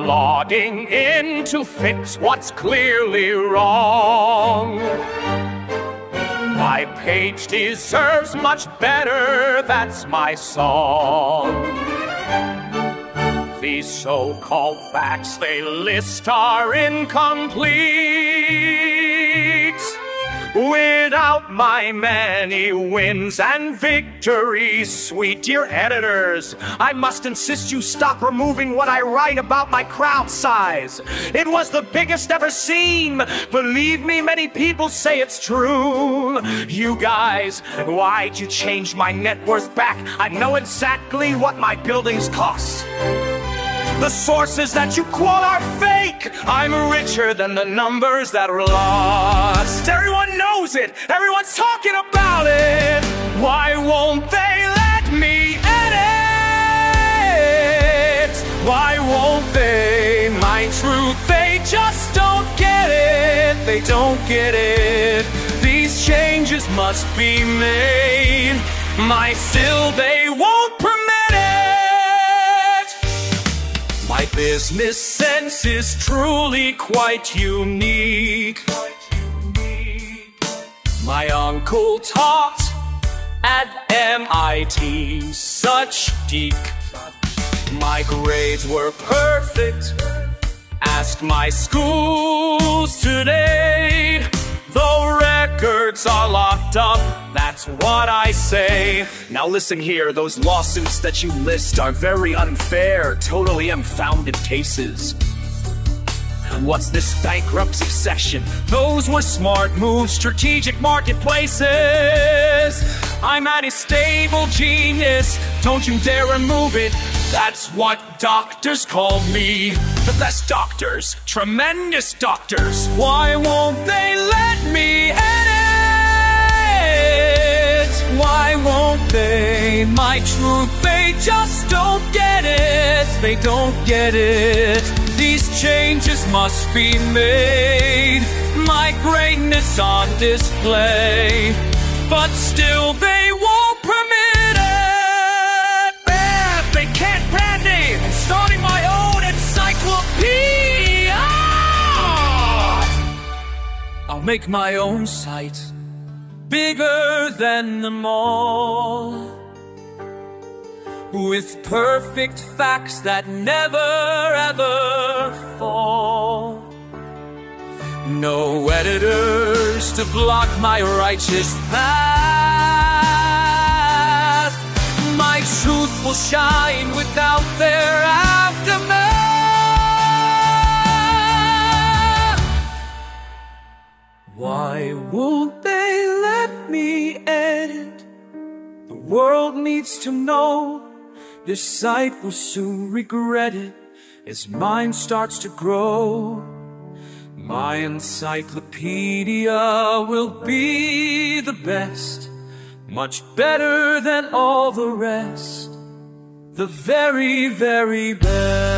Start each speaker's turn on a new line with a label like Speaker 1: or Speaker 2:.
Speaker 1: logging in to fix what's clearly wrong. My page deserves much better, that's my song. These so-called facts they list are incomplete. Without my many wins and victories, sweet dear editors, I must insist you stop removing what I write about my crowd size. It was the biggest ever seen. Believe me, many people say it's true. You guys, why'd you change my net worth back? I know exactly what my buildings cost. The sources that you quote are fake. I'm richer than the numbers that were lost. Everyone knows it. Everyone's talking about it. Why won't they let me edit? Why won't they? My truth, they just don't get it. They don't get it. These changes must be made. Still they won't permit it. My business sense is truly quite unique. My uncle taught at MIT, such geek. My grades were perfect. Ask my schools today. The records are locked up, that's what I say. Now listen here, those lawsuits that you list are very unfair, totally unfounded cases. What's this bankruptcy section? Those were smart moves, strategic marketplaces. I'm a stable genius, don't you dare remove it. That's what doctors call me. The best doctors, tremendous doctors. Why won't they let me edit? Why won't they? My truth, they just don't get it. They don't get it. These changes must be made. My greatness on display. But still they won't permit it. They can't brand me. I'm starting my own encyclopedia. I'll make my own site, bigger than them all, with perfect facts that never ever fall. No editors to block my righteous path. My truth will shine without their aftermath. Why won't they let me edit? The world needs to know this site will soon regret it as mine starts to grow. My encyclopedia will be the best, much better than all the rest, the very, very best.